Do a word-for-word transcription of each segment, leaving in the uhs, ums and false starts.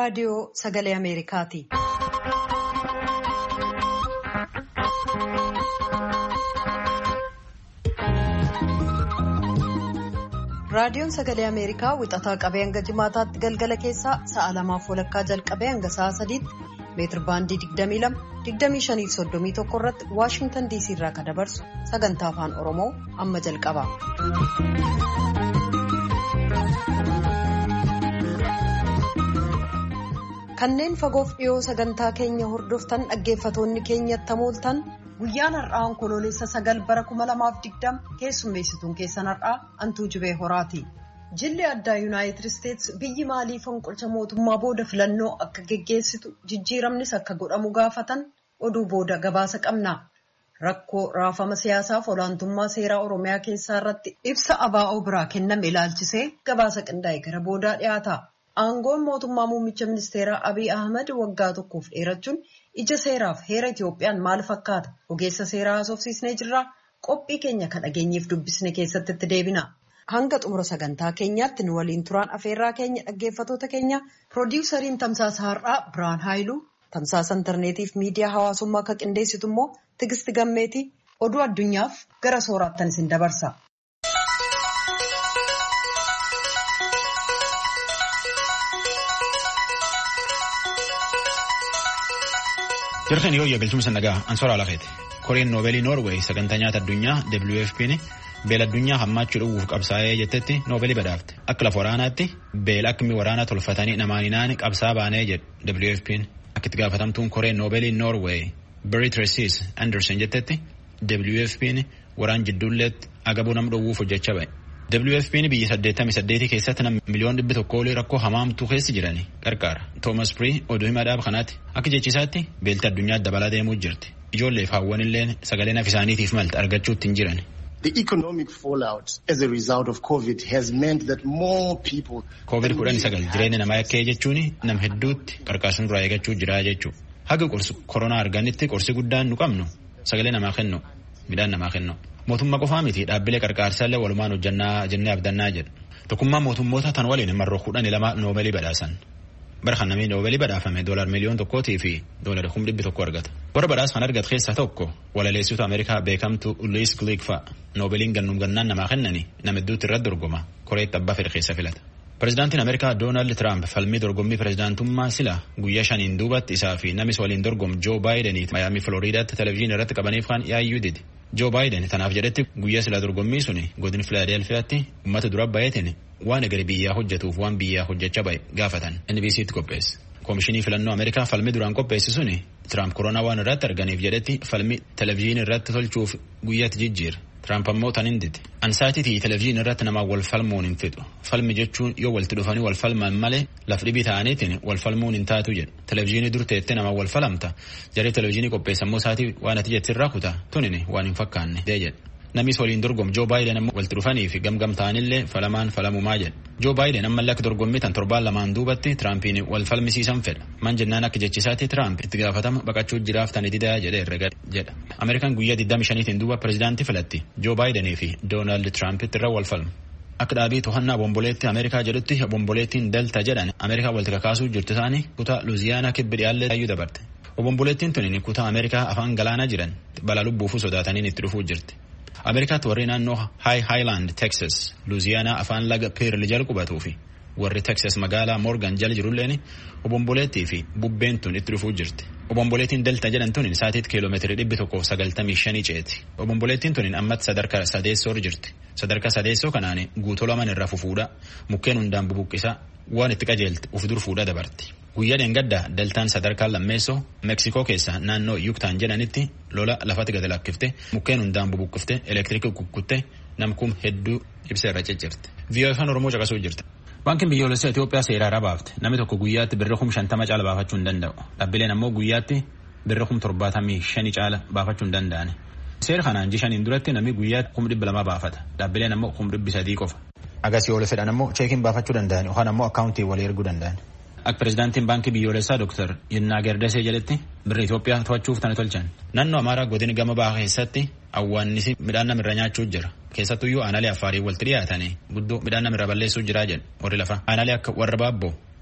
raadiyoo Sagalee Ameerikaati. Raadiyoon Sagalee Ameerikaa wixataa qabee hanga jimaataatti galgala keessaa sa'a lamaaf walakkaa jalqabee hanga sa'a sadiitti meetir baandii digdamii lama digdamii shanii fi soddomii tokko irratti Waashingtan D C irraa kan dabarsu sagantaa afaan Oromoo amma jalqaba. Kanneen fagoof dhiyoo sagantaa keenya hordoftan dhaggeeffatoonni keenyatti mooltan guyyaan har'aa onkoloolessa sagal bara kuma lamaaf digdama keessummeessituun keessan har'aa Antuu Jibee Horaati. Jilli addaa Yuunaayitid Isteets biyyi maalii fonqolcha mootummaa booda filannoo akka geggeessitu jijjiiramnis akka godhamu gaafatan oduu booda gabaasa qabna. Rakkoo raafama siyaasaaf olaantummaa seeraa Oromiyaa keessaa irratti ibsa A B O biraa kenname ilaalchisee gabaasa qindaa'e gara boodaa dhiyaata. Aangoon mootummaa muummicha ministeeraa Abiy Ahmed waggaa tokkoof dheerachuun ija seeraaf heera Itoophiyaan maal fakkaata? Ogeessa seeraa haasofsiisnee jirra. Qophii keenya kan dhageenyeef dubbisne keessatti itti deebina. Hanga xumura sagantaa keenyaatti nu waliin turaan afeerraa keenya dhaggeeffatoota keenya piroodiwusariin tamsaasa har'aa Biraan Haayiluu, tamsaasa intarneetiif miidiyaa hawaasummaa akka qindeessitu immoo Tigisti Gammeetii. Oduu addunyaaf gara sooraattan isin dabarsa. Jirkan yoo galchumsa nagaa ansoora lafeeti. Koreen Noobeelii Noorweey sagantaa nyaata addunyaa W F P beela addunyaa hammaachuu dhuguuf qabsaa'ee jettetti Noobeelii badhaafte. Akka lafa waraanaatti beela akkami waraanaa tolfatanii namaaninaan qabsaa baanee jedhu W F P akka itti gaafatamtuun Koreen Noobeelii Noorweey Berit Andersen jettetti W F P waraan jidduulleetti agabuu nam dhowwuuf hojjechaa ba'e. W F P biyya saddeettamii saddeetii keessatti nam miliyoon dhibbi tokko olii rakkoo hamaamtuu keessa jirani qarqaara. Toomas Pirii oduu himaa dhaaba kanaatti akka jechisaatti beelti addunyaa dabalaa deemuu jirti. Ijoollee fi hawwan illee sagalee naaf isaaniitiif malta argachuutti hin jiran. The economic fallout as a result of COVID has meant that more people COVID kudhan sagal jireenya namaa yakkee jechuun nam hedduutti qarqaarsuun irraa eeggachuu jira jechuudha. Haga qorsi koronaa arganitti qorsi guddaan nu qabnu sagalee namaa kennu midhaan namaa kennu. Mootummaa qofaa miti dhaabbilee qarqaarsaallee walumaan hojjannaa jennee abdannaa jedhu. Tokkummaa mootummoota tan waliin marroo kudhan lama Noobeelii badhaasan. Bara kan namni Noobeelii badhaafame doolar miliyoon tokkootii fi doolar kum dhibbi tokko argata. Warra badhaasa kan argate keessaa tokko walaleessitoota Ameerikaa beekamtu Louis Gluck fa'a. Noobeeliin gannum gannaan namaa kennani nama hedduutti irratti dorgoma. Koreetti abbaa fedhe keessa filata. Pireezidaantiin Ameerikaa Doonaald Tiraamp falmii dorgommii pireezidaantummaa sila guyyaa shaniin duubatti isaa fi namis waliin dorgomu Joo Baayidanii Mayaamii Filooriidaatti televezyiinii irratti qabaniif kan yaayyuu didi. Joo Baayiden tanaaf jedhetti guyyaa sila dorgommii suni godina Filaadelfiyaatti uummata dura baay'ateen waan egeree biyyaa hojjetuuf waan biyyaa hojjechaa bahe gaafatan N B C'tti qopheesse. Koomishinii filannoo Ameerikaa falmii duraan qopheesse suni Tiraamp koronaa waan irratti arganiif jedhetti falmii televezyiinii irratti tolchuuf guyyaatti jijjiira. Tiraamp ammoo tan hindite. Ansaatii televezyiinii irratti namaa wal falmuun hin fedhu. Falmi jechuun yoo walitti dhufanii wal falman malee laf dhibii ta'aniitiin wal falmuun hin taatu jedhu. Televezyiinii dur teettee namaa wal falamta. Jaree televezyiinii qopheesse ammoo saatii waan ati jettirraa kutaa tunini waan hin fakkaanne jedha. Namis waliin dorgomu Joo Baayiden ammoo walitti dhufanii fi gamgam ta'anillee falamaan falamumaa jedha. Joo Baayiden ammallee akka dorgommii tan torbaan lamaan duubatti Tiraampiin wal falmisiisan fedha. Man jennaan akka jechisaatti Tiraamp itti gaafatama baqachuu jiraaf tani didaa jedhee herrega jedha. Ameerikaan guyyaa digdamii shaniitiin duuba pireezidaantii filatti Joo Baayidenii fi Doonaald Tiraampitti irra wal falmu. Akka dhaabii to'annaa bomboleetti Ameerikaa jedhutti bomboleettiin Delta jedhan Ameerikaa walitti kakaasuu jirtu isaanii kutaa Luuziyaanaa kibbi dhiyaallee ayyuu dabarte. Bomboleettiin tuni kutaa Ameerikaa afaan galaanaa jiran balaa lubbuufuu sodaataniin itti dhufuu jirti. Ameerikaatti warri naannoo High Highland, Texas, Luuziyaanaa afaan laga Pearl jala qubatuu fi warri Texas magaalaa Morgan jala jirulleen obomboleettii fi bubbeen tun itti dhufuu jirti. Obomboleettiin Delta jedhan tun saatiitti kiiloomeetirii dhibbi tokkoof sagaltamii shanii ceeti. Obomboleettiin tun ammatti sadarkaa sadeessoo jirti. Sadarkaa sadeessoo kanaan guutuu lamaan irraa fufuudha. Mukkeen hundaan bubuqqisaa waan itti qajeelti uf dur fuudha dabarti. Guyyaa dheengaddaa Deltaan sadarkaa lammeessoo Meksikoo keessa naannoo Yuuktaan jedhanitti lola lafatti gad lakkifte mukkeen hundaan bubuqqifte elektiriikii kukkutte namkum hedduu ibsa irra ciccirte. V O F Oromoo caqasuu jirti. Baankiin biyyoolessaa Itoophiyaa seeraa baafte. Namni tokko guyyaatti birra kum shantama caala baafachuu hin danda'u. Dhaabbileen ammoo guyyaatti birra kum torbaatamii shanii caala baafachuu hin danda'ani. Seera kanaan ji shaniin duratti namni guyyaatti kum dhibba lamaa baafata. Dhaabbileen ammoo kum dhibbi sadii qofa. Agasii oola fedhan ammoo cheekiin baafachuu danda'ani yookaan ammoo akkaawuntii walii erguu danda'ani. Akka pireezidaantiin baankii biyyoolessaa Dooktar Yinnaa Gerdesee jedhetti birra Itoophiyaa to'achuuf tani tolchan. Naannoo Amaaraa godina gama bahaa keessatti awwaannisi midhaan namirra nyaachuu jira. Keessattuyyuu aanaalee Affaarii walitti dhiyaatanii guddoo midhaan namirra balleessuu jiraa jedhu warri lafa. Aanaalee akka warra Baabboo,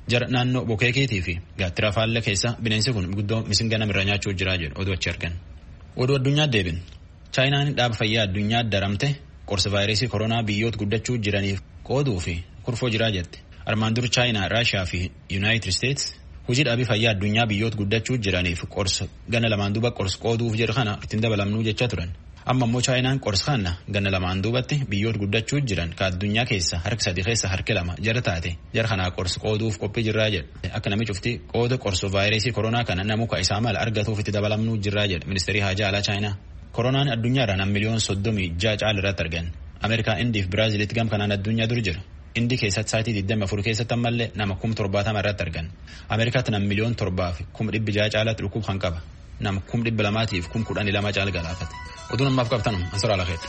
Jara naannoo bokeekeetii fi gaattira faalla keessa bineensi kun guddoo misinga namirra nyaachuu jira jedhu oduu achi argan. Oduu addunyaa deebin. Chaayinaan dhaaba fayyaa addunyaa daramte qorsa vaayirasii koronaa biyyoota guddachuu jiraniif qooduu fi kurfoo jiraa jette. Armaan dur Chaayinaa, Raashiyaa fi Yuunaayitid Steets hojii dhaabii fayyaa addunyaa biyyoota guddachuu jiraniif qorsa gana lamaan duuba qorsa qooduuf jedhu kana ittiin dabalamnuu jecha turan. Amma immoo Chaayinaan qorsa kana gana lamaan duubatti biyyoota guddachuu jiran ka addunyaa keessa harki sadii keessa harki lama jara taate jara kanaa qorsa qooduuf qophii jirraa jedha. Akka namni cufti qooda qorsa vaayirasii koronaa kana namuka isaa mala argatuuf itti dabalamnuu jirraa jedha ministeerii haajaa alaa Chaayinaa. Koronaan addunyaarraa nam miliyoon soddomii ja'a caala irratti argan. Ameerikaa, Indii fi Biraaziliitti gam kanaan addunyaa dur jira. Indii keessatti sa'aatii digdami afur keessatti ammallee nama kuma torbaatama irratti argan. Ameerikaatti nam miliyoon torbaa fi kuma dhibbi ja'a caalatti dhukkub kan qaba. Nama kuma dhibba lamaatiif kuma kudhanii lama caala galaafate. Oduun ammaaf qabtan Ansoraa Lakeeti.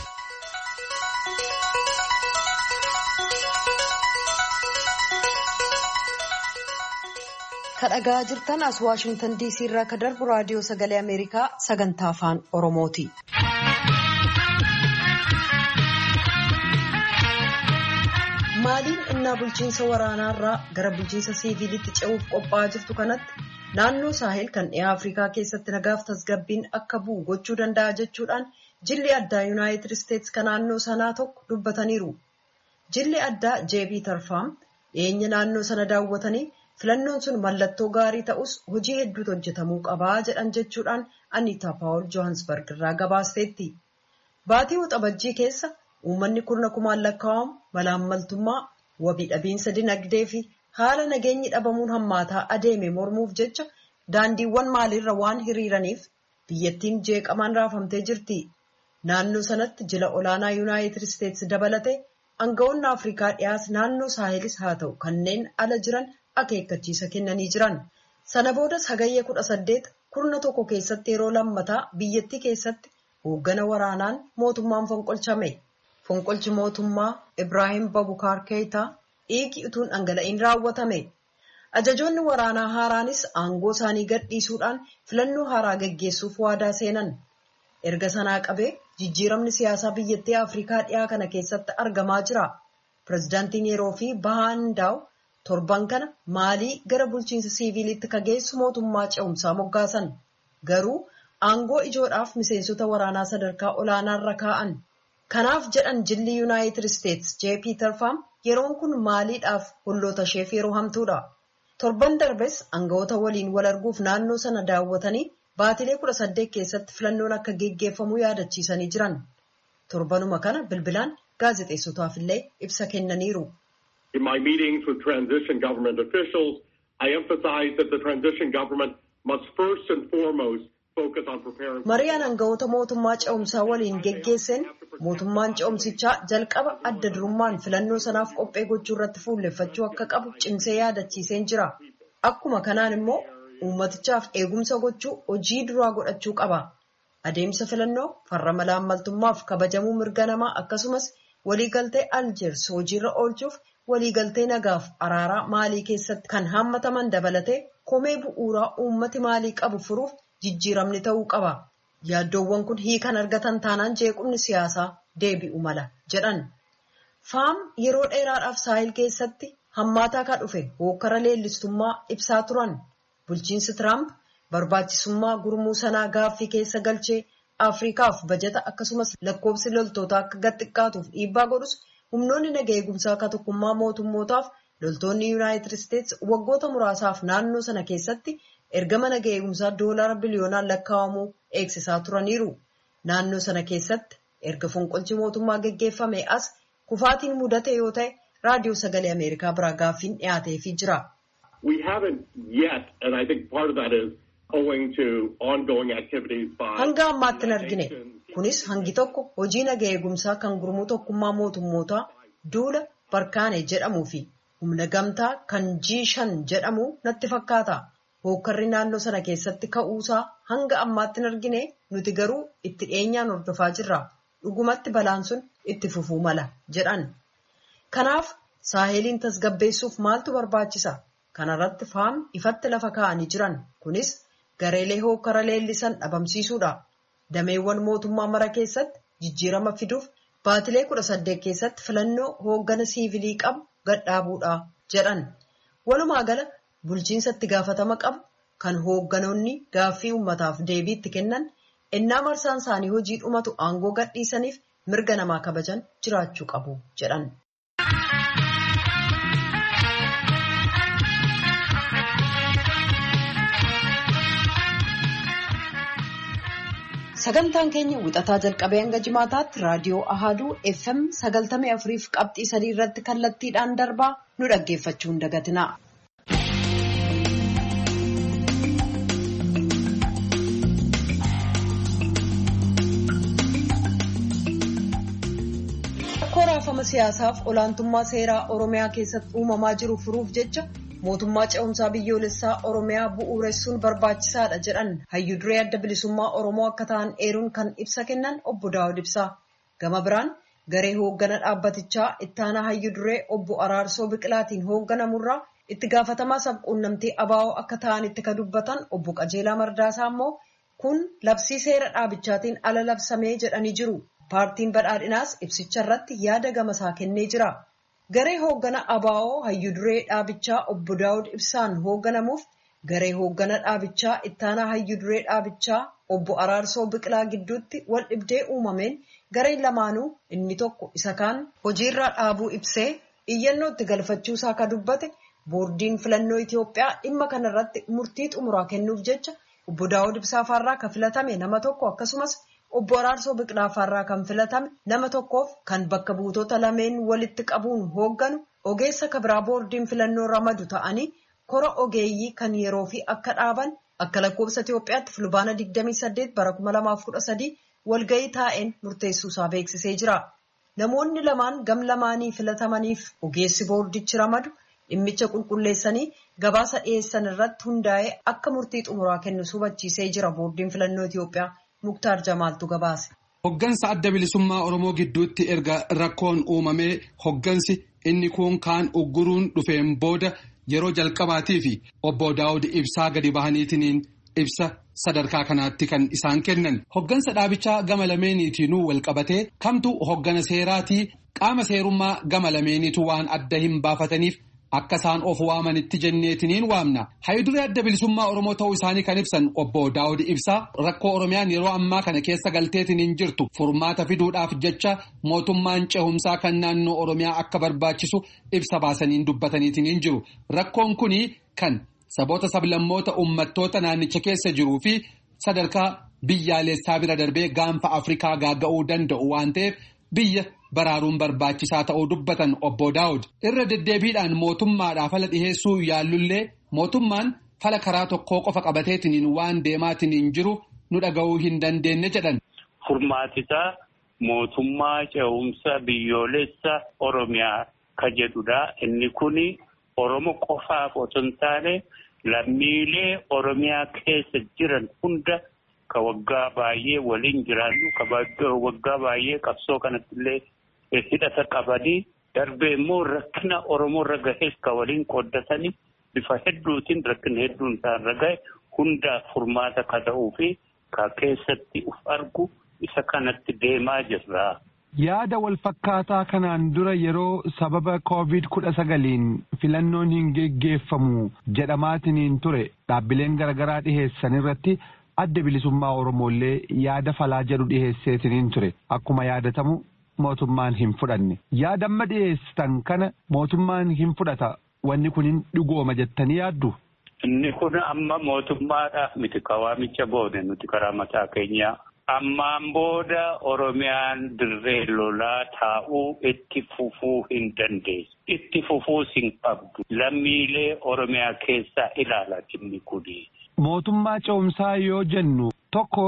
Kadhagaa jirtan as Waashingtan diisii irraa ka darbu raadiyoo sagalee Ameerikaa sagantaa afaan Oromooti. Maaliin innaa bulchiinsa waraanaarraa gara bulchiinsa siiviilitti ce'uuf qophaa'aa jirtu kanatti naannoo saahil kan dhiyaa Afrikaa keessatti nagaaf tasgabbiin akka bu'u gochuu danda'a jechuudhaan jilli addaa Yuunaayitid Isteets kan naannoo sanaa tokko dubbataniiru. Jilli addaa Jeebii Tarfaam dhiyeenya naannoo sana daawwatanii filannoon sun mallattoo gaarii ta'us hojii hedduutu hojjetamuu qabaa jedhan jechuudhaan Anniitaa Paawul Johansberg irraa gabaasteetti. Baatii waxabajjii keessa uummanni kurna kumaan lakkaa'amu malaammaltummaa, wabii dhabiinsa dinagdee fi haala nageenyi dhabamuun hammaataa adeeme mormuuf jecha daandiiwwan maaliirra waan hiriiraniif biyyattiin jeeqamaan raafamtee jirti. Naannoo sanatti jila olaanaa Yuunaayitid Isteets dabalatee aangawoonni Afrikaa dhiyaas naannoo saahelis haa ta'u kanneen ala jiran akeekkachiisa kennanii jiran. Sana boodas hagayya kudha saddeet kurna tokko keessatti yeroo lammataa biyyattii keessatti hooggana waraanaan mootummaan fonqolchame. Fonqolchi mootummaa Ibraahim Babukaar Keeyitaa dhiigi utuun dhangala'iin raawwatame. Ajajoonni waraanaa haaraanis aangoo isaanii gadhiisuudhaan filannoo haaraa geggeessuuf waadaa seenan. Erga sanaa qabee jijjiiramni siyaasaa biyyattii Afrikaa dhiyaa kana keessatti argamaa jira. Pireezidaantiin yeroo fi Bahaandaaw torban kana maalii gara bulchiinsa siiviilitti ka geessu mootummaa ce'umsaa moggaasan. Garuu aangoo ijoodhaaf miseensota waraanaa sadarkaa olaanaarra kaa'an. Kanaaf jedhan jilli Yuunaayitid Isteets Jeebii Tarfaam yeroon kun maaliidhaaf holloota isheef yeroo hamtuudha. Torban darbes aangawoota waliin wal arguuf naannoo sana daawwatanii baatilee kudha saddeet keessatti filannoon akka geggeeffamu yaadachiisanii jiran. Torbanuma kana bilbilaan gaazexeessotaaf illee ibsa kennaniiru. In my meetings with transition government officials, I emphasized that the transition government must first and foremost focus on preparing. Mariyaan aangawoota mootummaa ce'umsaa waliin geggeesseen mootummaan ce'umsichaa jalqaba adda durummaan filannoo sanaaf qophee gochuu irratti fuulleffachuu akka qabu cimsee yaadachiiseen jira. Akkuma kanaan immoo uummatichaaf eegumsa gochuu hojii duraa godhachuu qaba. Adeemsa filannoo farra malaammaltummaaf kabajamuu mirga namaa akkasumas waliigaltee Aljeers hojiirra oolchuuf waliigaltee nagaaf araaraa maalii keessatti kan hammataman dabalatee komee bu'uuraa uummati maalii qabu furuuf jijjiiramni ta'uu qaba. Yaaddoowwan kun hiikan argatan taanaan jeequmni siyaasaa deebi'u mala jedhan. Faam yeroo dheeraadhaaf saahil keessatti hammaataa ka dhufe hokkara leellistummaa ibsaa turan. Bulchiinsi Tiraamp barbaachisummaa gurmuu sanaa gaaffii keessa galchee Afrikaaf bajata akkasumas lakkoofsi loltootaa akka gad xiqqaatuuf dhiibbaa godhus humnoonni nagaa eegumsaa akka tokkummaa mootummootaaf loltoonni Yuunaayitid Isteets waggoota muraasaaf naannoo sana keessatti ergama nagaa eegumsaa doolaara biliyoonaan lakkaa'amuu eegsisaa turaniiru. Naannoo sana keessatti erga fonqolchi mootummaa geggeeffame as kufaatiin mudate yoo ta'e raadiyoo sagalee Ameerikaa biraa gaaffiin dhiyaateefii jira. We haven't yet, and I think part of that is owing to ongoing activities by. Hanga ammaatti hin argine. Kunis hangi tokko hojii nagaa eegumsaa kan gurmuu tokkummaa mootummootaa duula Barkaane jedhamuu fi humna gamtaa kan G shan jedhamu natti fakkaata. Hokkarri naannoo sana keessatti ka'uusaa hanga ammaatti hin argine nuti garuu itti dhiyeenyaan hordofaa jirra. Dhugumatti balaan sun itti fufuu mala jedhan. Kanaaf saaheliin tasgabbeessuuf maaltu barbaachisa? Kanarratti faam ifatti lafa kaa'anii jiran. Kunis gareelee hokkara leellisan dhabamsiisuudha. Dameewwan mootummaa mara keessatti jijjiirama fiduuf baatilee kudha saddeet keessatti filannoo hooggana siivilii qabu gadhaabuudha jedhan. Walumaa gala bulchiinsa itti gaafatama qabu kan hoogganoonni gaaffii uummataaf deebii itti kennan ennaa marsaan isaanii hojii dhumatu aangoo gadhiisaniif mirga namaa kabajan jiraachuu qabu jedhan. Sagantaan keenya wixataa jalqabee hanga jimaataatti raadiyoo Ahaduu F M sagaltamii afuriif qabxii sadii irratti kallattiidhaan darbaa nu dhaggeeffachuu hin dagatinaa. Rakkoo raafama siyaasaaf olaantummaa seeraa Oromiyaa keessatti uumamaa jiru furuuf jecha mootummaa ce'umsaa biyyoolessaa Oromiyaa bu'uuressuun barbaachisaadha jedhan hayyuu duree adda bilisummaa Oromoo akka ta'an eeruun kan ibsa kennan obbo Daawud Ibsaa. Gama biraan garee hooggana dhaabbatichaa ittaanaa hayyuu duree obbo Araarsoo Biqilaatiin hoogganamurraa itti gaafatamaa sabquunnamtii abaa'oo akka ta'anitti ka dubbatan obbo Qajeelaa Mardaasaa immoo kun labsii seera dhaabichaatiin ala labsamee jedhanii jiru. Paartiin badhaadhinaas ibsicha irratti yaada gamasaa kennee jira. Garee hooggana abaa'oo hayyuu duree dhaabichaa obbo Daawud Ibsaan hoogganamuuf garee hooggana dhaabichaa ittaanaa hayyuu duree dhaabichaa obbo Araarsoo Biqilaa gidduutti wal dhibdee uumameen gareen lamaanuu inni tokko isa kaan hojiirraa dhaabuu ibsee iyyannoo itti galfachuusaa ka dubbate boordiin filannoo Itoophiyaa dhimma kanarratti murtii xumuraa kennuuf jecha obbo Daawud Ibsaa faarraa ka filatame nama tokko akkasumas obbo Araarsoo Biqilaa faarraa kan filatame nama tokkoof kan bakka buutota lameen walitti qabuun hoogganu ogeessa kabiraa boordiin filannoo ramadu ta'anii kora ogeeyyii kan yeroo fi akka dhaaban akka lakkoofsa Itoophiyaatti fulbaana digdamii saddeet bara kuma lamaaf kudha sadii walgahii taa'een murteessuusaa beeksisee jira. Namoonni lamaan gam lamaanii filatamaniif ogeessi boordichi ramadu dhimmicha qulqulleessanii gabaasa dhiyeessan irratti hundaa'ee akka murtii xumuraa kennu hubachiisee jira boordiin filannoo Itoophiyaa. Muktaar Jamaaltu gabaase. Hoggansa adda bilisummaa Oromoo gidduutti erga rakkoon uumamee hoggansi inni kun kaan ugguruun dhufeen booda yeroo jalqabaatii fi obbo Daawud Ibsaa gadi bahaniitiin ibsa sadarkaa kanaatti kan isaan kennan. Hoggansa dhaabichaa gama lameeniitiinuu walqabatee kamtu hoggana seeraatii qaama seerummaa gama lameeniitu waan adda hin baafataniif akka isaan of waamanitti jenneetiniin waamna. Hayyuu duree adda bilisummaa Oromoo ta'uu isaanii kan ibsan obbo Daawud Ibsaa rakkoo Oromiyaan yeroo ammaa kana keessa galteetiniin jirtu furmaata fiduudhaaf jecha mootummaan ce'umsaa kan naannoo Oromiyaa akka barbaachisu ibsa baasaniin dubbataniitiniin jiru. Rakkoon kuni kan saboota sablammoota uummattoota naannicha keessa jiruu fi sadarkaa biyyaalessaa bira darbee gaanfa Afrikaa gaaga'uu danda'u waan ta'eef biyya baraaruun barbaachisaa ta'uu dubbatan obbo Daawud irra deddeebiidhaan mootummaadhaaf fala dhiheessuu yaallullee mootummaan fala karaa tokkoo qofa qabateetiniin waan deemaatiniin jiru nu dhaga'uu hin dandeenye jedhan. Furmaatisaa mootummaa ce'umsa biyyoolessa Oromiyaa ka jedhudha. Inni kuni Oromo qofaaf otoo hin taane lammiilee Oromiyaa keessa jiran hunda ka waggaa baay'ee waliin jiraannu ka waggaa baay'ee qabsoo kanatti illee hidhata qabanii darbee immoo rakkina Oromoo irra gahees ka waliin qooddatanii bifa hedduutiin rakkina hedduun isaan irra gahe hundaaf furmaata ka ta'uu fi ka keessatti uf argu isa kanatti deemaa jirra. Yaada wal fakkaataa kanaan dura yeroo sababa koovid kudha sagaliin filannoon hin geggeeffamu jedhamaatiniin ture dhaabbileen garaagaraa dhiheessan irratti adda bilisummaa Oromoollee yaada falaa jedhu dhiheesseetiniin ture akkuma yaadatamu mootummaan hin fudhanne. Yaada amma dhiheessitan kana mootummaan hin fudhata wanni kun hin dhugooma jettanii yaaddu? Inni kun amma mootummaadhaaf miti kawaamicha boone nuti karaa mataa keenyaa. Ammaan booda Oromiyaan dirree lolaa taa'uu itti fufuu hin dandeessu. Itti fufuus hin qabdu. Lammiilee Oromiyaa keessaa ilaala inni kuni. Mootummaa ce'umsaa yoo jennu tokko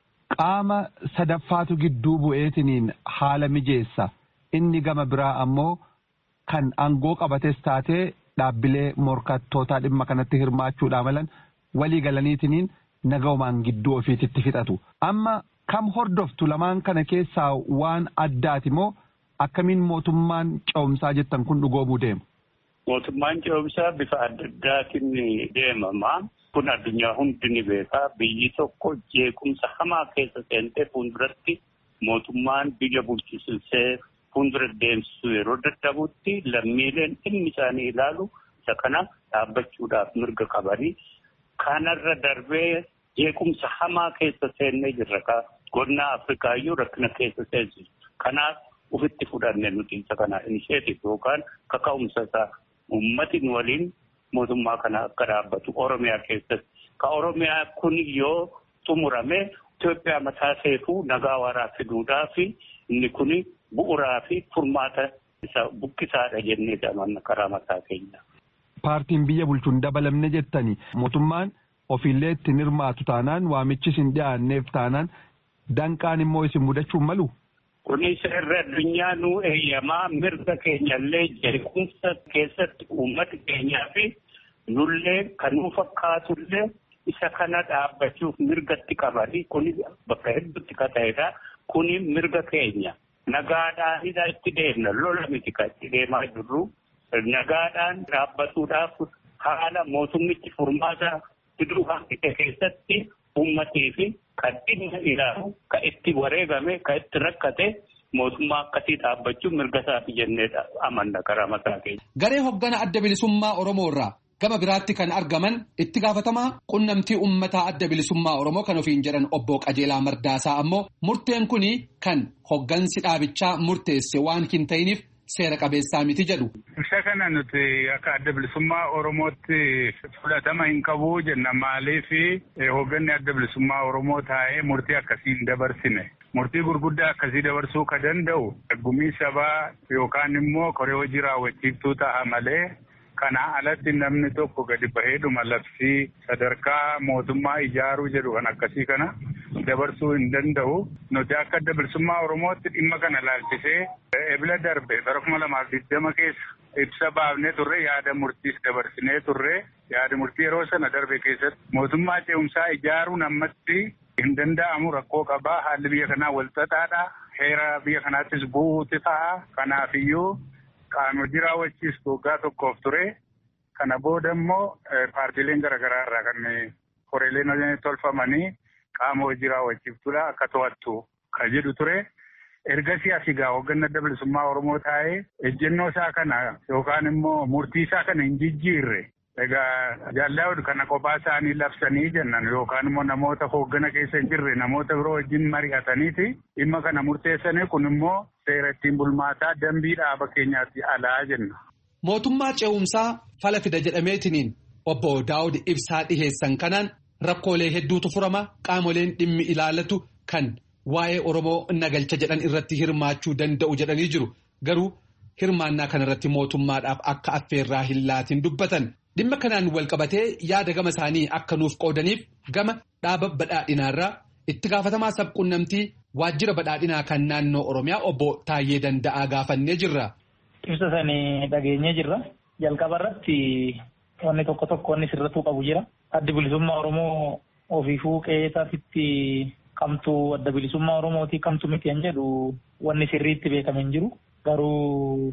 qaama sadaffaatu gidduu bu'eetiniin haala mijeessa. Inni gama biraa ammoo kan aangoo qabates taatee dhaabbilee morkattootaa dhimma kanatti hirmaachuudhaan malan walii galaniitiniin nagaumaan gidduu ofiititti fixatu. Amma kam hordoftu lamaan kana keessaa waan addaati moo akkamiin mootummaan ce'umsaa jettan kun dhugoomuu deema? Mootummaan ce'umsaa bifa adda addaatiin deemama. Kun addunyaa hundi ni beekaa. Biyyi tokko jeequmsa hamaa keessa seentee fuulduratti mootummaan biyya bulchisiisee fuuldura deemsisuu yeroo dadhabutti lammiileen inni isaanii ilaalu isa kana dhaabbachuudhaaf mirga qabanii kanarra darbee jeequmsa hamaa keessa seennee jirra ka godina Afrikaa iyyuu rakkina keessa seensisu. Kanaaf ofitti fudhanne nuti isa kana initiative yookaan kaka'umsa isaa uummatiin waliin mootummaa kana akka dhaabbatu Oromiyaa keessatti. Ka Oromiyaa kun yoo xumurame Itoophiyaa mataa seefuu nagaa waaraa fiduudhaa fi inni kun bu'uuraa fi furmaata isa buqqisaadha jennee amanna karaa mataa keenya. Paartiin biyya bulchuun dabalamne jettanii mootummaan ofiillee ittiin hirmaatu taanaan waamichi isin dhiyaanneef taanaan danqaan immoo isin mudachuu malu. Kunis irra addunyaa nuu eeyyamaa mirga keenyallee jeequmsa keessatti uummata keenyaa fi nullee kan nu fakkaatullee isa kana dhaabbachuuf mirgatti qabanii kuni bakka hedduutti ka ta'edha. Kuni mirga keenya nagaadhaanidha itti deemna lola miti kan itti deemaa jirru nagaadhaan dhaabbatuudhaaf haala mootummichi furmaata fiduu hanqite keessatti uummatii fi kan dhimma ilaalu kan itti wareegame kan itti rakkate mootummaa akkasii dhaabbachuun mirga isaati jennee amanna karaa mataa keenya. Garee hoggana adda bilisummaa Oromoo irraa gama biraatti kan argaman itti gaafatamaa qunnamtii uummataa adda bilisummaa Oromoo kan ofiin jedhan obbo Qajeelaa Mardaasaa ammoo murteen kuni kan hoggansi dhaabichaa murteesse waan hin ta'iniif seera qabeessaa miti jedhu. Isa kana nuti akka adda bilisummaa Oromootti fudhatama hin qabu jenna maaliif hogganni adda bilisummaa Oromoo taa'ee murtii akkasii hin dabarsine. Murtii gurguddaa akkasii dabarsuu ka danda'u gumii sabaa yookaan immoo koree hojii raawwachiiftuu ta'a malee kana alatti namni tokko gadi baheedhuma labsii sadarkaa mootummaa ijaaruu jedhu kan akkasii kana dabarsuu hin danda'u. Nuti akka adda bilisummaa Oromootti dhimma kana laalchisee ebila darbe bara kuma lamaaf digdama keessa ibsa baafnee turre yaada murtiis dabarsinee turre yaada murtii yeroo sana darbe keessatti mootummaa ce'umsaa ijaaruun ammatti hin danda'amu rakkoo qabaa haalli biyya kanaa walxaxaadha heera biyya kanaattis bu'uuti ta'a kanaafiyyuu qaama hojii raawwachiistu waggaa tokkoof ture kana booda immoo paartiileen garaagaraa irraa kan koreeleen tolfamanii qaama hojii raawwachiiftuudha akka to'attu kan jedhu ture. Ergasii asii gaa hogganni adda bilisummaa Oromoo taa'ee ejjennoo isaa kana yookaan immoo murtii isaa kana hin jijjiirre. Egaa jaalala kana kophaa isaanii labsanii jennan yookaan immoo namoota hoggana keessa hin jirre namoota biroo wajjin mari'ataniiti dhimma kana murteessanii kun immoo seera ittiin bulmaataa dambii dhaaba keenyaatti alaa jenna. Mootummaa ce'umsaa fala fida jedhameetiniin obbo Daawud ibsaa dhiheessan kanaan rakkoolee hedduutu furama qaamoleen dhimmi ilaalatu kan waa'ee Oromoo nagalcha jedhan irratti hirmaachuu danda'u jedhanii jiru. Garuu hirmaannaa kanarratti mootummaadhaaf akka affeerraa hin laatiin dubbatan. Dhimma kanaan wal qabatee yaada gama isaanii akka nuuf qoodaniif gama dhaaba badhaadhinaarraa itti gaafatamaa sabquunnamtii waajjira badhaadhinaa kan naannoo Oromiyaa obbo Taayyee Danda'aa gaafannee jirra. Ibsa sanii dhageenyee jirra. Jalqaba irratti wanni tokko tokko wanni sirrattuu qabu jira. Addi bilisummaa Oromoo ofiifuu qe'eesaatitti kamtu adda bilisummaa Oromootii kamtu miti hin jedhu wanni sirriitti beekame hin jiru. Garuu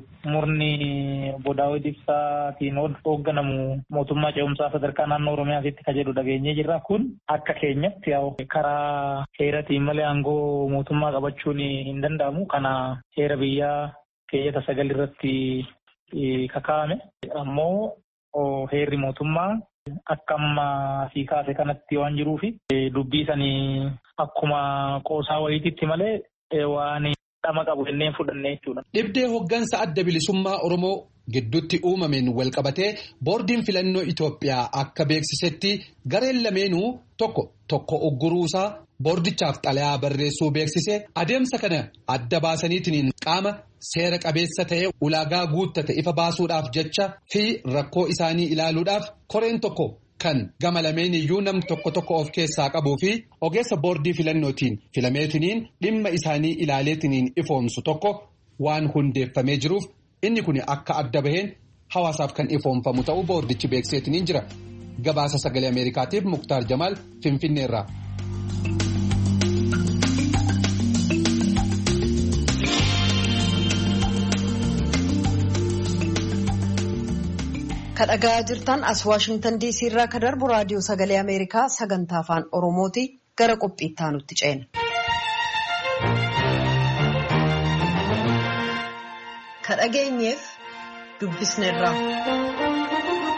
murni obbo Daawud Ibsaatiin hoogganamu mootummaa ce'umsaa sadarkaa naannoo Oromiyaatti ka jedhu dhageenyee jirra. Kun akka keenyatti karaa heeratiin malee aangoo mootummaa qabachuun hin danda'amu. Kana heera biyyaa keeyyata sagal irratti kakaa'ame. Ammoo heerri mootummaa akka amma sii kaase kanatti waan jiruufi dubbii sanii akkuma qoosaa wayiititti malee waan dhama qabu jennee fudhannee jechuudha. Dhibdee hoggansa adda bilisummaa Oromoo gidduutti uumameen wal qabatee boordiin filannoo Itoophiyaa akka beeksisetti gareen lameenuu tokko tokko ugguruusaa boordichaaf xalayaa barreessuu beeksise adeemsa kana adda baasaniitiin qaama seera qabeessa ta'e ulaagaa guuttate ifa baasuudhaaf jecha fi rakkoo isaanii ilaaluudhaaf koreen tokko kan gama lameen iyyuu nam tokko tokko of keessaa qabuu fi ogeessa boordii filannootiin filameetiniin dhimma isaanii ilaaleetiniin ifoomsu tokko waan hundeeffamee jiruuf inni kun akka adda baheen hawaasaaf kan ifoomfamu ta'uu boordichi beekseetiniin jira. Gabaasa sagalee Ameerikaatiif Muktaar Jamaal Finfinneerraa. kadhagaa jirtan as Waashingtan diisii irraa ka darbu raadiyoo sagalee Ameerikaa sagantaa afaan Oromooti gara qophiitti aanutti ceena. Kadhageenyeef dubbisneerra.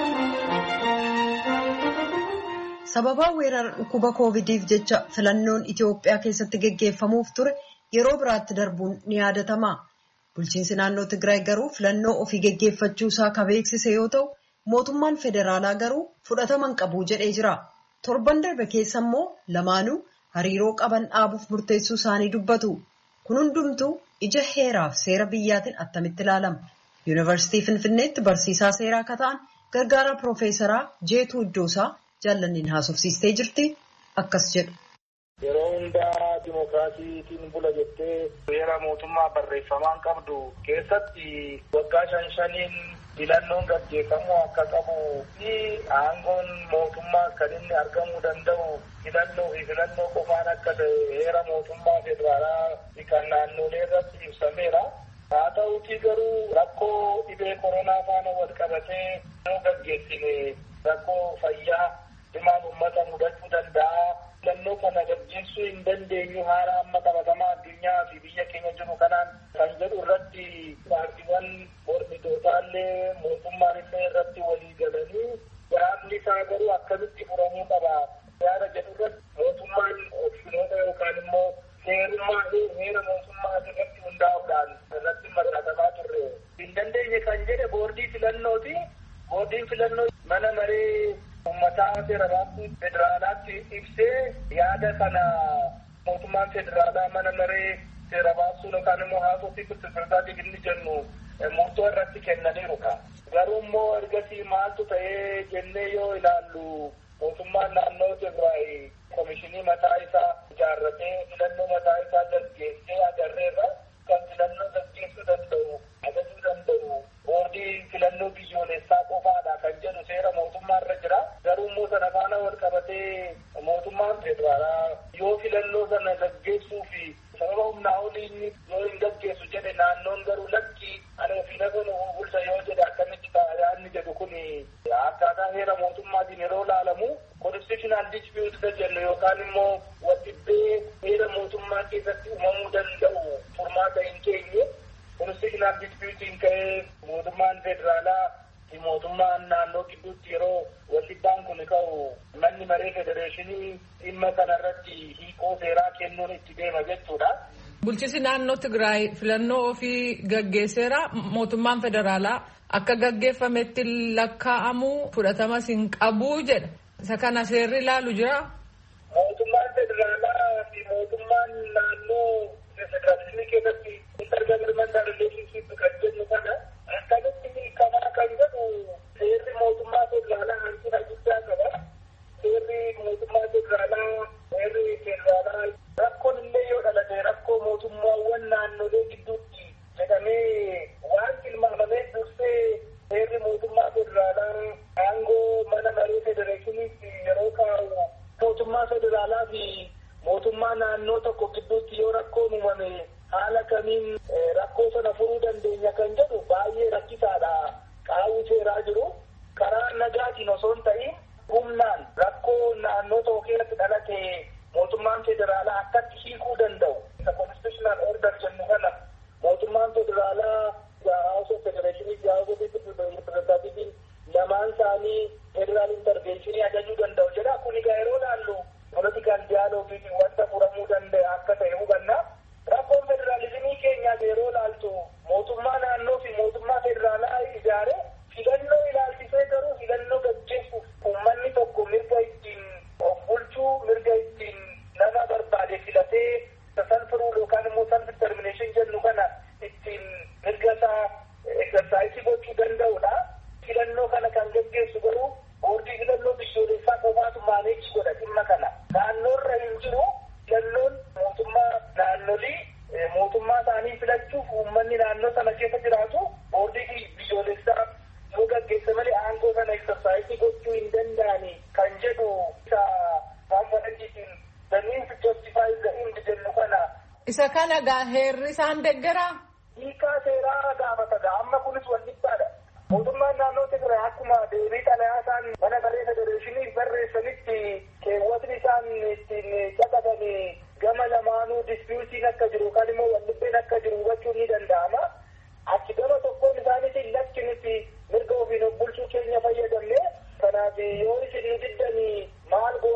Sababa weerara dhukkuba koovidiif jecha filannoon Itoophiyaa keessatti geggeeffamuuf ture yeroo biraatti darbuun ni yaadatama. Bulchiinsi naannoo Tigraay garuu filannoo ofii geggeeffachuu isaa kan beeksise yoo ta'u, mootummaan federaalaa garuu fudhatama hin qabu jedhee jira. Torban darbe keessa immoo lamaanuu hariiroo qaban dhaabuuf murteessuu isaanii dubbatu. Kun hundumtuu ija heeraaf seera biyyaatiin attamitti ilaalama. Yuunivarsiitii Finfinneetti barsiisaa seeraa akka ta'an gargaara Piroofeesaraa Jeetuu Iddoosaa jaallanniin haasofsiistee jirti. Akkas jedhu. Yeroo hundaa dimookiraasiitiin bula jettee seera mootummaa barreeffamaan qabdu keessatti waggaa shan shaniin filannoon gaggeeffamuu akka qabu fi aangoon mootummaa kan inni argamuu danda'u filannoo fi filannoo qofaan akka ta'e heera mootummaa federaalaa kan naannolee irratti ibsameera. Haa ta'uutii garuu rakkoo dhibee koronaa faana wal qabatee yoo gaggeessine rakkoo fayyaa himaan uummata mudachuu danda'a. Filannoo kana gaggeessuu hin dandeenyu haala amma qabatamaa addunyaa fi biyya keenya jiru kanaan kan jedhu irratti paartiiwwan mormitootallee mootummaan illee irratti walii galanii yaadni isaa garuu akkamitti furamuu qaba. Yaada jedhu irratti mootummaan opshinoota yookaan immoo seerummaa heera mootummaa irratti hundaa'uudhaan irratti mari'atamaa turre. Hin dandeenye kan jedhe boordii filannooti. Boordiin filannoo mana maree uummataa seerabaatti federaalaatti ibsee yaada kana mootummaan federaalaa mana maree seerabaasuun yookaan immoo haasofii pirofeesaraatiin inni jennu murtoo irratti kennaniiruudha. Garuu immoo ergasii maaltu ta'ee jennee yoo ilaallu mootummaan naannoo Tigraay komishinii mataa isaa ijaarratee filannoo mataa isaa gaggeessee agarreerra kan filannoo gaggeessuu danda'u ajajuu danda'u boordii filannoo biyyoolessaa qofaadha kan jedhu seera mootummaa irra jira. Garuu immoo sana faana wal qabatee mootummaan federaalaa yoo filannoo sana gaggeessuu fi sababa humnaa olii yoo hin gaggeessu jedhe naannoon garuu lakki ani ofii nama nu bulcha yoo jedhe akkamitti ta'a yaadni jedhu kun akkaataa heera mootummaatiin yeroo ilaalamu constitutional dispute jennu yookaan immoo waldhibbee heera mootummaa keessatti uumamuu danda'u furmaata hin keenye constitutional disputiin ka'ee mootummaan federaalaa fi mootummaan naannoo gidduutti yeroo waldhibbaan kun ka'u manni maree federeeshinii dhimma kanarratti hiikoo seeraa kennuun itti deema jechuudha. Bulchiinsi naannoo Tigraay filannoo ofii gaggeesseera. Mootummaan federaalaa akka gaggeeffametti lakkaa'amu fudhatamas hin qabu jedha. Isa kana seerri ilaalu jira. Mootummaan federaalaa fi mootummaan naannoo federeeshinii keessatti intergovernmental relationship kan jennu kana akkamitti hiikamaa kan jedhu seerri mootummaa federaalaa hanqina guddaa qaba. Seerri mootummaa federaalaa seerri federaalaa rakkoon illee yoo dhalate rakkoo mootummaawwan naannolee gidduutti jedhamee waan tilmaamamee dursee seerri mootummaa federaalaa aangoo mana maree federeeshiniitti yeroo kaa'u mootummaa federaalaa fi mootummaa naannoo tokko gidduutti yoo rakkoon uumame haala kamiin rakkoo sana furuu dandeenya kan jedhu baay'ee rakkisaadha. Qaawwi seeraa jiru karaa nagaatiin osoo hin ta'in humnaan rakkoo naannoo tokko keessatti dhalate mootummaan federaalaa akkatti hiikuu danda'u. Isa constitutional order jennu kana mootummaan federaalaa House of Federation House of Representatives lamaan isaanii federal intervention ajajuu danda'u jedha. Kun egaa yeroo ilaallu political dialogue fi wanta furamuu danda'a akka ta'e hubanna. Rakkoon federaalizimii keenyaa yeroo ilaaltu mootummaa naannoo fi mootummaa federaalaa ijaare filannoo ilaalchisee garuu filannoo gaggeessuuf uummanni tokko mirga ittiin of bulchuu mirga ittiin nama barbaade filatee salfiruu yookaan immoo self determination jennu kana ittiin mirga isaa exersaayisii gochuu danda'udha. Filannoo kana kan gaggeessu garuu boordii filannoo biyyoolessaa qofaatu maaneejii godha dhimma kana. Naannoorra hin jiru filannoon mootummaa naannolii mootummaa isaanii filachuuf uummanni naannoo sana keessa jiraatu boordii biyyoolessaa yoo gaggeesse malee aangoo kana exersaayisii gochuu hin danda'ani kan jedhu isa konferensiitiin the means justifies the end jennu kana. Isa kana gaa heerri isaan deggeraa? Hiikaa seeraa gaafata amma kunis wal dhibbaadha. Mootummaan naannoo Tigraay akkuma deebii xalayaa isaan mana maree federeeshinii barreessanitti keewwatni isaan ittiin caqaban gama lamaanuu dispiyuutiin akka jiru yookaan immoo waldhibbeen akka jiru hubachuun ni danda'ama. Achi gama tokkoon isaaniitiin lakki nuti mirga ofiin of bulchuu keenya fayyadamne kanaaf yoo isin diddanii maal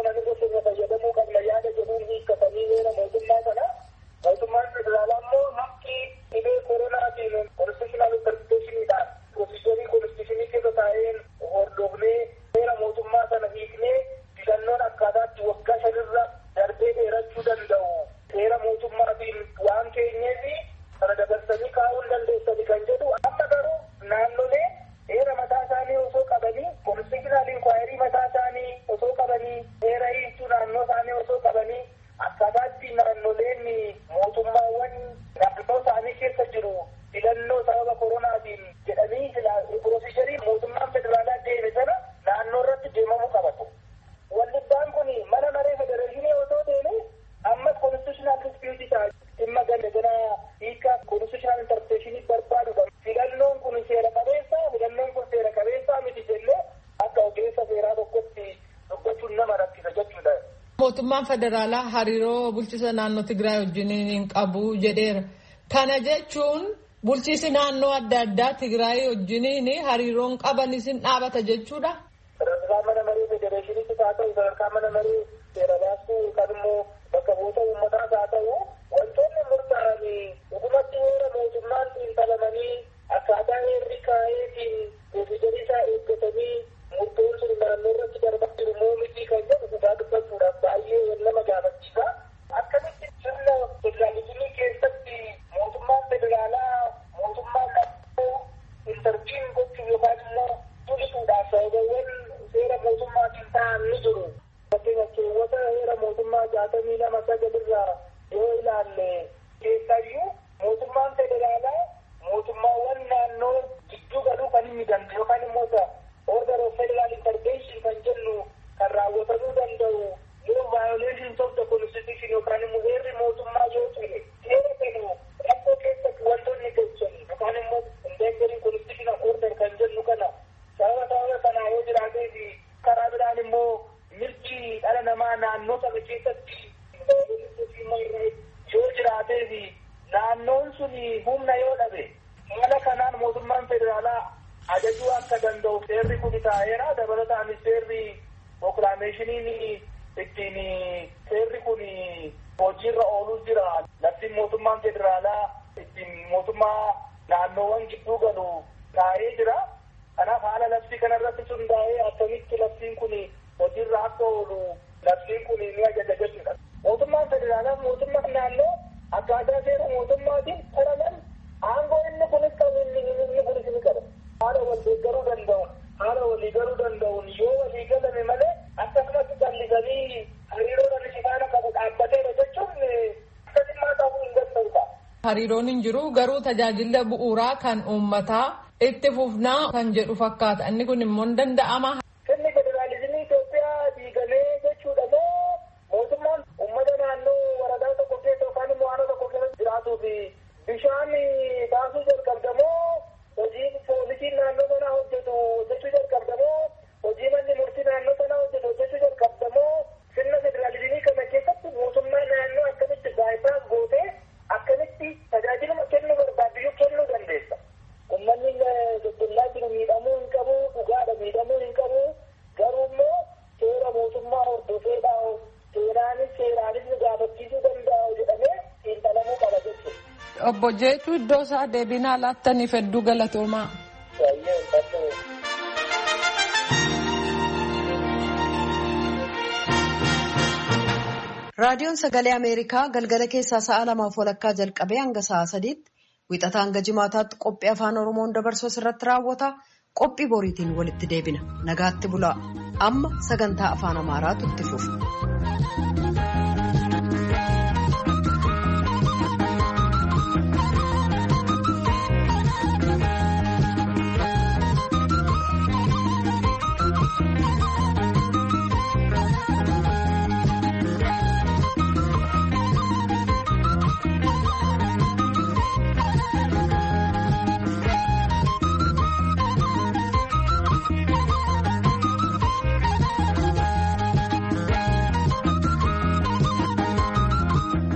mootummaawwan naannoo isaanii keessa jiru filannoo sababa koronaatiin jedhanii piroofiisarii mootummaan federaalaa deeme sana naannoo irratti deemamuu qabatu. Waldhibbaan kun mana maree federeeshinii otoo deeme ammas konstitushinaal dispiyuutii ta'a. Dhimma gana hiikaa konstitushinaal interpreteeshinii barbaadudha. Filannoon kun seera qabeessa, filannoon kun seera qabeessa miti jennee akka ogeessa seeraa tokkotti dubbachuun nama rakkisa jechuudha. Mootummaan federaalaa hariiroo bulchiisa naannoo Tigraay wajjin hin qabu jedheera. Kana jechuun bulchiisi naannoo adda addaa Tigraay wajjin hariiroon qabanis hin dhaabata jechuudha. Sadarkaa mana maree federeeshiniitti haa ta'u, sadarkaa mana maree seera baastuu yookaan immoo bakka bu'oota uummataa haa ta'u, wantoonni murtaa'anii dhugumatti heera mootummaan xiinxalamanii akkaataa heerri kaa'eetiin piroofiisarii isaa eeggatanii murtoon sun naannoo irratti darbaa jiru moo miti kan jedhu dhugaa dubbachuudhaaf baay'ee nama gaafachiisa. Akkamitti sirna federaalizimii keessatti mootummaan federaalaa mootummaan naannoo intarviin gochuuf yookaan immoo tulisuudhaaf sababawwan seera mootummaatiin ta'an ni jiru. Fakkeenyaaf keewwata heera mootummaa jaatamii lama sagalirraa yoo ilaalle keessayyuu mootummaan federaalaa mootummaawwan naannoo gidduu galuu kan inni danda'u yookaan immoo order of federal intervention kan jennu kan raawwatamuu danda'u yoo violations of the constitution yookaan immoo heerri mootummaa yoo ta'e seera kennu rakkoo keessatti wantoonni gochan yookaan immoo endangering constitutional order kan jennu kana sababa sababa kanaa yoo jiraatee fi karaa biraan immoo mirgi dhala namaa naannoo sana keessatti yoo jiraatee fi naannoon sun humna yoo dhabe haala kanaan mootummaan federaalaa ajajuu akka danda'u seerri kun taa'eera. Dabalataanis seerri proklaameeshiniin ittiin seerri kun hojiirra ooluu jira. Labsiin mootummaan federaalaa ittiin mootummaa naannoowwan gidduu galu taa'ee jira. Kanaaf haala labsii kanarratti hundaa'ee akkamitti labsiin kun hojiirra akka oolu labsiin kun ni ajaja jechuudha. Mootummaan federaalaa mootummaan naannoo akkaataa seera mootummaatiin qoraman aangoo inni kunis qabu inni inni kunis ni qaba. Haala wal deeggaruu danda'uun haala walii galuu danda'uun yoo walii galame malee akkasumatti callisanii hariiroo namni sifaana qabu dhaabbateera jechuun akkasummaa ta'uu hin danda'udha. Hariiroon hin jiru garuu tajaajila bu'uuraa kan uummataa itti fufnaa kan jedhu fakkaata. Inni kun immoo hin danda'ama. Sirni federaalizimii Itoophiyaa diigamee jechuudha moo mootummaan uummata naannoo waradaa tokko keessa yookaan immoo aanaa tokko keessa jiraatuu fi bishaan baasuu jalqabdamoo hojii poolisiin naannoo sanaa hojjetu hojjechuu jalqabdamoo hojii manni murtii naannoo sanaa hojjetu hojjechuu jalqabdamoo sirna federaalizimii kana keessatti mootummaa naannoo akkamitti baay'isaaf gootee akkamitti tajaajiluma kennuu barbaaddu kennuu dandeessa. Uummanni daldalaa jiru miidhamuu hin qabu, dhugaadha miidhamuu hin qabu, garuu immoo seera mootummaa hordofeedhaa seeraanis seeraanis nu gaafachiisuu danda'u jedhamee xiinxalamuu qaba jechuudha. Obbo Jeetuu iddoo isaa deebinaa laattaniif hedduu galatoomaa. Raadiyoon Sagalee Ameerikaa galgala keessaa sa'a lamaaf walakkaa jalqabee hanga sa'a sadiitti wixataa hanga jimaataatti qophii afaan Oromoon dabarsuu irratti raawwata. Qophii boriitiin walitti deebina. Nagaatti bulaa. Amma sagantaa afaan Amaaraatu itti fufa.